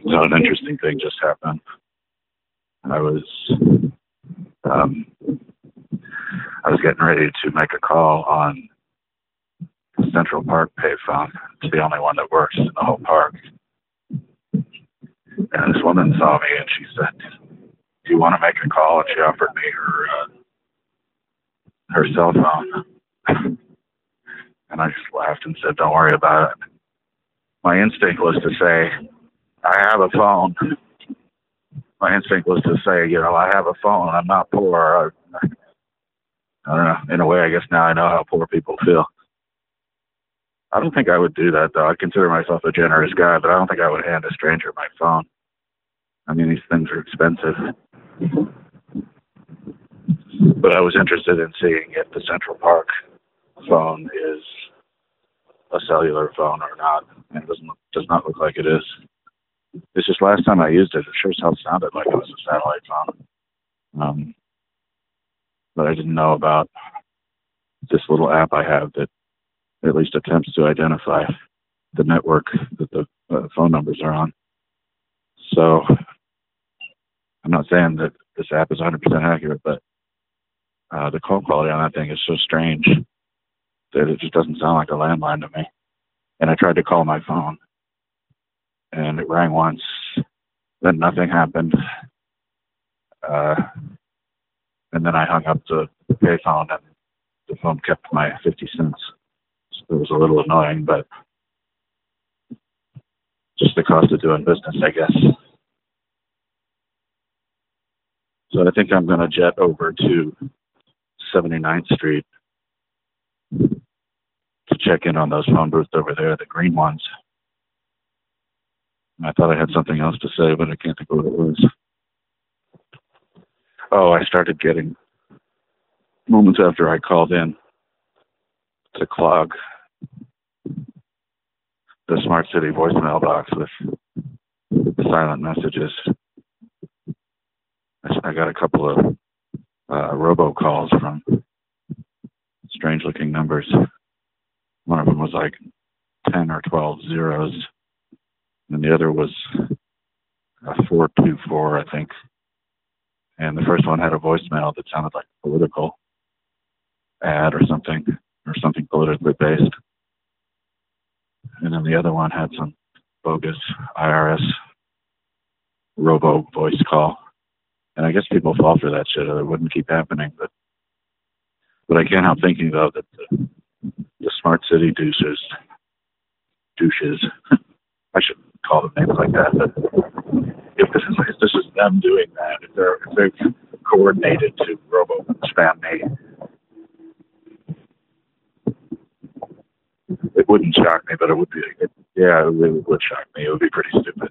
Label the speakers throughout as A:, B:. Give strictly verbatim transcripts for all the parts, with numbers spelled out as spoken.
A: So an interesting thing just happened. I was um, I was getting ready to make a call on Central Park payphone. It's the only one that works in the whole park. And this woman saw me and she said, "Do you want to make a call?" And she offered me her uh, her cell phone. And I just laughed and said, "Don't worry about it." My instinct was to say, "I have a phone." My instinct was to say, you know, "I have a phone. I'm not poor." I, I don't know. In a way, I guess now I know how poor people feel. I don't think I would do that, though. I consider myself a generous guy, but I don't think I would hand a stranger my phone. I mean, these things are expensive. But I was interested in seeing if the Central Park phone is a cellular phone or not. And it doesn't, does not look like it is. It's just last time I used it, it sure sounded like it was a satellite phone. Um, but I didn't know about this little app I have that at least attempts to identify the network that the uh, phone numbers are on. So I'm not saying that this app is one hundred percent accurate, but uh, the call quality on that thing is so strange that it just doesn't sound like a landline to me. And I tried to call my phone, and it rang once, then nothing happened. Uh, and then I hung up the, the payphone, and the phone kept my fifty cents. So it was a little annoying, but just the cost of doing business, I guess. So I think I'm going to jet over to seventy-ninth Street to check in on those phone booths over there, the green ones. I thought I had something else to say, but I can't think of what it was. Oh, I started getting, moments after I called in, to clog the Smart City voicemail box with silent messages. I got a couple of uh, robocalls from strange-looking numbers. One of them was like ten or twelve zeros, and the other was a four two four, I think. And the first one had a voicemail that sounded like a political ad or something, or something politically based. And then the other one had some bogus I R S robo voice call. And I guess people fall for that shit or it wouldn't keep happening. But but I can't help thinking, though, that the, the Smart City douches, douches, I shouldn't call them names like that, but if this is, if this is them doing that, if, they're, if they've coordinated to robo spam me, it wouldn't shock me, but it would be, it, yeah, it really would shock me. It would be pretty stupid.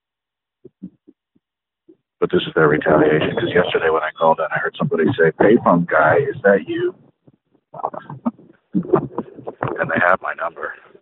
A: But this is their retaliation, because yesterday when I called in, I heard somebody say, "Payphone guy, is that you?" And they have my number.